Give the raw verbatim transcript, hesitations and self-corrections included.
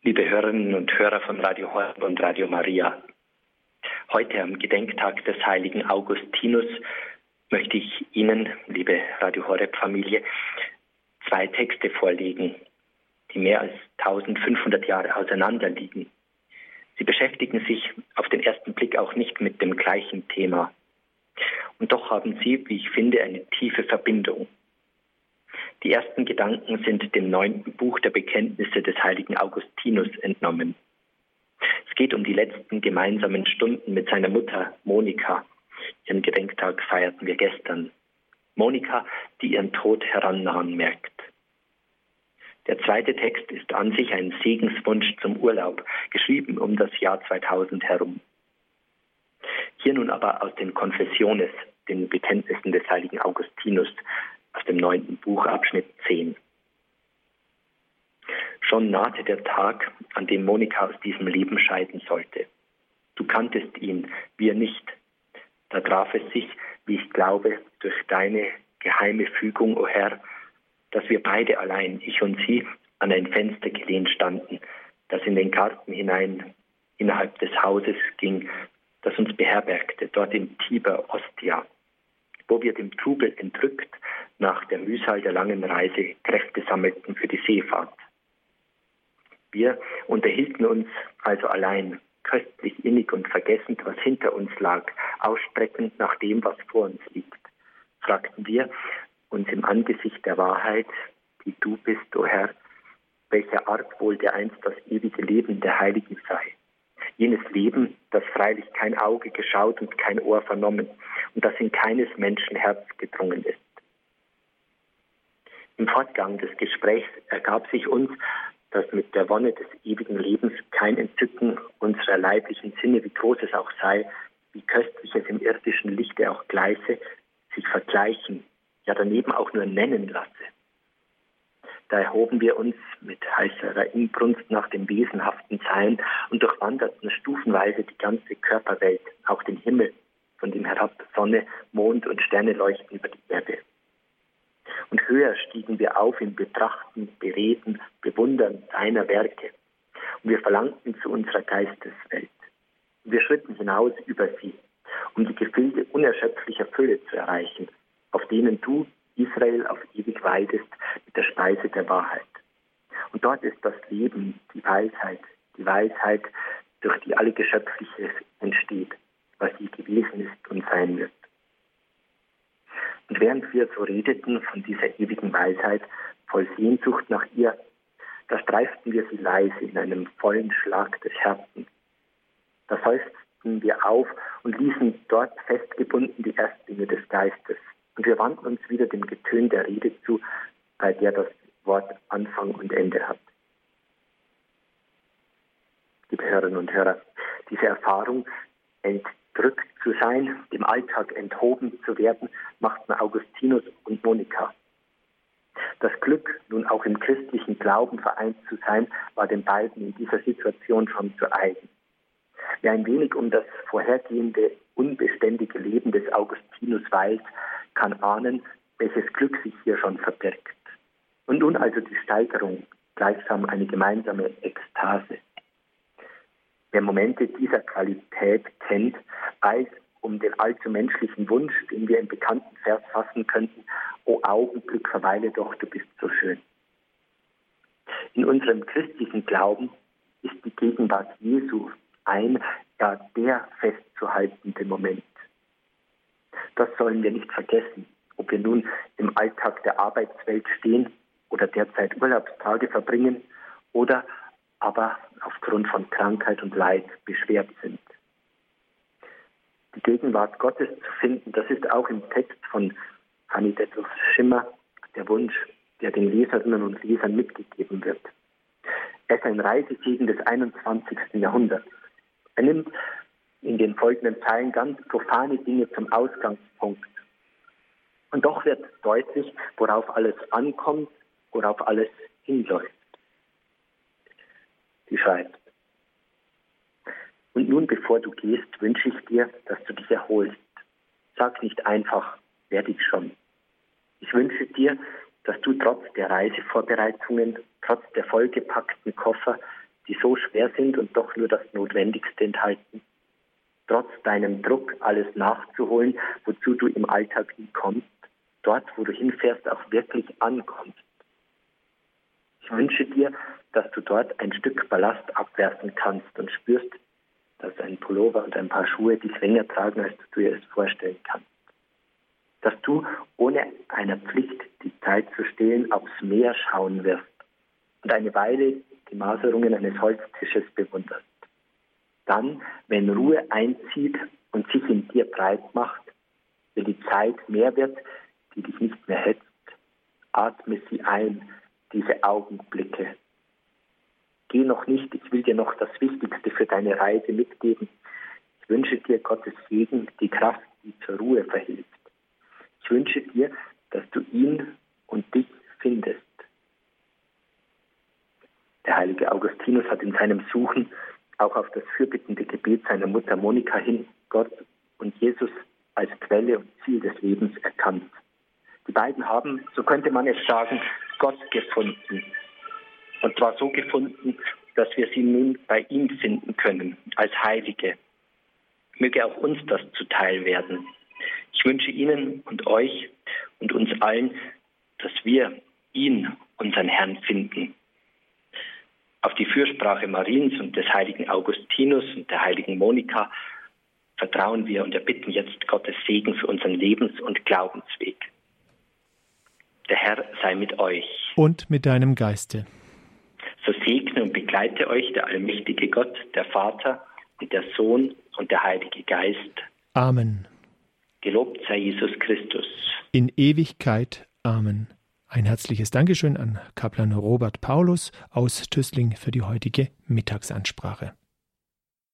Liebe Hörerinnen und Hörer von Radio Horeb und Radio Maria, heute am Gedenktag des heiligen Augustinus möchte ich Ihnen, liebe Radio Horeb-Familie, zwei Texte vorlegen, die mehr als eintausendfünfhundert Jahre auseinander liegen. Sie beschäftigen sich auf den ersten Blick auch nicht mit dem gleichen Thema. Und doch haben sie, wie ich finde, eine tiefe Verbindung. Die ersten Gedanken sind dem neunten Buch der Bekenntnisse des heiligen Augustinus entnommen. Es geht um die letzten gemeinsamen Stunden mit seiner Mutter Monika. Ihren Gedenktag feierten wir gestern. Monika, die ihren Tod herannahen merkt. Der zweite Text ist an sich ein Segenswunsch zum Urlaub, geschrieben um das Jahr zweitausend herum. Hier nun aber aus den Confessiones, den Bekenntnissen des heiligen Augustinus, aus dem neunten Buch, Abschnitt zehn. Schon nahte der Tag, an dem Monika aus diesem Leben scheiden sollte. Du kanntest ihn, wir nicht. Da traf es sich, wie ich glaube, durch deine geheime Fügung, o Herr, dass wir beide allein, ich und sie, an ein Fenster gelehnt standen, das in den Garten hinein, innerhalb des Hauses ging, das uns beherbergte, dort im Tiber Ostia, wo wir dem Trubel entrückt nach der Mühsal der langen Reise Kräfte sammelten für die Seefahrt. Wir unterhielten uns also allein, köstlich innig und vergessend, was hinter uns lag, ausstreckend nach dem, was vor uns liegt. Fragten wir uns im Angesicht der Wahrheit, die du bist, o Herr, welcher Art wohl dereinst das ewige Leben der Heiligen sei. Jenes Leben, das freilich kein Auge geschaut und kein Ohr vernommen und das in keines Menschen Herz gedrungen ist. Im Fortgang des Gesprächs ergab sich uns, dass mit der Wonne des ewigen Lebens kein Entzücken unserer leiblichen Sinne, wie groß es auch sei, wie köstlich es im irdischen Lichte auch gleiche, sich vergleichen, ja daneben auch nur nennen lasse. Da erhoben wir uns mit heißerer Inbrunst nach dem wesenhaften Sein und durchwanderten stufenweise die ganze Körperwelt, auch den Himmel, von dem herab Sonne, Mond und Sterne leuchten über die Erde. Und höher stiegen wir auf im Betrachten, Bereden, Bewundern deiner Werke. Und wir verlangten zu unserer Geisteswelt. Und wir schritten hinaus über sie, um die Gefilde unerschöpflicher Fülle zu erreichen, auf denen du, Israel, auf ewig weidest mit der Speise der Wahrheit. Und dort ist das Leben, die Weisheit, die Weisheit, durch die alle Geschöpfliches entsteht, was je gewesen ist und sein wird. Und während wir so redeten von dieser ewigen Weisheit, voll Sehnsucht nach ihr, da streiften wir sie leise in einem vollen Schlag des Herzens. Da seufzten wir auf und ließen dort festgebunden die Erstlinge des Geistes. Und wir wandten uns wieder dem Getön der Rede zu, bei der das Wort Anfang und Ende hat. Liebe Hörerinnen und Hörer, diese Erfahrung, entrückt zu sein, dem Alltag enthoben zu werden, machten Augustinus und Monika. Das Glück, nun auch im christlichen Glauben vereint zu sein, war den beiden in dieser Situation schon zu eigen. Wer ein wenig um das vorhergehende, unbeständige Leben des Augustinus weilt, kann ahnen, welches Glück sich hier schon verbirgt. Und nun also die Steigerung, gleichsam eine gemeinsame Ekstase. Wer Momente dieser Qualität kennt, weiß um den allzu menschlichen Wunsch, den wir im bekannten Vers fassen könnten: O Augenblick, verweile doch, du bist so schön. In unserem christlichen Glauben ist die Gegenwart Jesu ein, ja der festzuhaltende Moment. Das sollen wir nicht vergessen, ob wir nun im Alltag der Arbeitswelt stehen oder derzeit Urlaubstage verbringen oder aber aufgrund von Krankheit und Leid beschwert sind. Die Gegenwart Gottes zu finden, das ist auch im Text von Hanni Detlev Schimmer der Wunsch, der den Leserinnen und Lesern mitgegeben wird. Er ist ein Reisesegen des einundzwanzigsten Jahrhunderts. Er nimmt in den folgenden Zeilen ganz profane Dinge zum Ausgangspunkt. Und doch wird deutlich, worauf alles ankommt, worauf alles hinläuft. Sie schreibt: Und nun, bevor du gehst, wünsche ich dir, dass du dich erholst. Sag nicht einfach, werde ich schon. Ich wünsche dir, dass du trotz der Reisevorbereitungen, trotz der vollgepackten Koffer, die so schwer sind und doch nur das Notwendigste enthalten. Trotz deinem Druck, alles nachzuholen, wozu du im Alltag nie kommst, dort, wo du hinfährst, auch wirklich ankommst. Ich wünsche dir, dass du dort ein Stück Ballast abwerfen kannst und spürst, dass ein Pullover und ein paar Schuhe dich länger tragen, als du dir es vorstellen kannst. Dass du ohne einer Pflicht die Zeit zu stehlen aufs Meer schauen wirst und eine Weile die Maserungen eines Holztisches bewunderst. Dann, wenn Ruhe einzieht und sich in dir breit macht, wenn die Zeit mehr wird, die dich nicht mehr hetzt, atme sie ein, diese Augenblicke. Geh noch nicht, ich will dir noch das Wichtigste für deine Reise mitgeben. Ich wünsche dir Gottes Segen, die Kraft, die zur Ruhe verhilft. Ich wünsche dir, dass du ihn und dich findest. Der heilige Augustinus hat in seinem Suchen auch auf das fürbittende Gebet seiner Mutter Monika hin Gott und Jesus als Quelle und Ziel des Lebens erkannt. Die beiden haben, so könnte man es sagen, Gott gefunden. Und zwar so gefunden, dass wir sie nun bei ihm finden können, als Heilige. Möge auch uns das zuteil werden. Ich wünsche Ihnen und euch und uns allen, dass wir ihn, unseren Herrn, finden. Auf die Fürsprache Mariens und des heiligen Augustinus und der heiligen Monika vertrauen wir und erbitten jetzt Gottes Segen für unseren Lebens- und Glaubensweg. Der Herr sei mit euch. Und mit deinem Geiste. So segne und begleite euch der allmächtige Gott, der Vater und der Sohn und der Heilige Geist. Amen. Gelobt sei Jesus Christus. In Ewigkeit. Amen. Ein herzliches Dankeschön an Kaplan Robert Paulus aus Tüßling für die heutige Mittagsansprache.